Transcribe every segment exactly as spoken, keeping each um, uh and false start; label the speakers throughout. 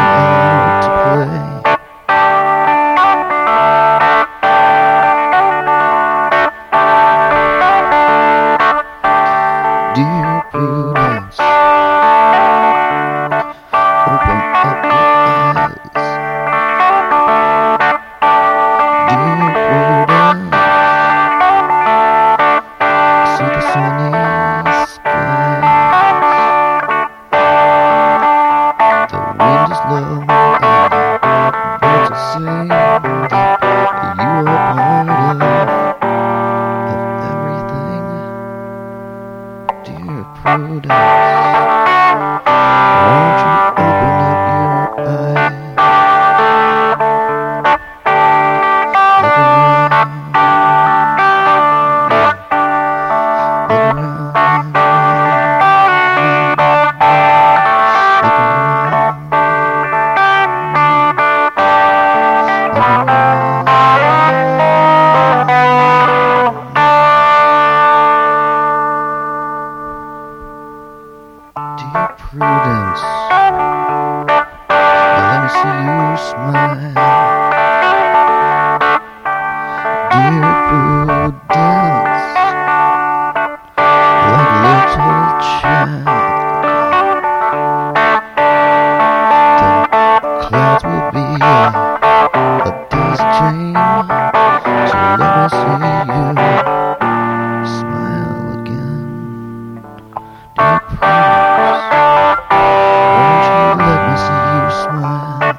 Speaker 1: out to play. Dear Prudence, open up your eyes. Dear Prudence, see the sunny skies. The wind is low and the birds are singing that you are part of, of everything. Dear Prudence, won't you open up your eyes? Look around, look around, look around, look around. Dear Prudence, let me see you smile. Dear Prudence, like a little child, the clouds will be a, a daisy chain to let me see you smile again. Dear Prudence, won't you let me see you smile?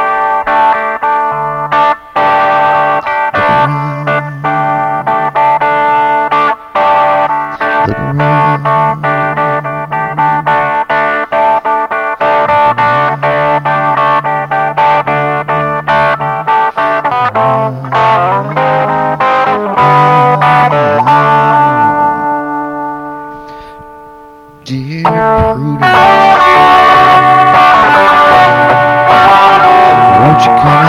Speaker 1: Look around, look around, Dear Prudence, won't you come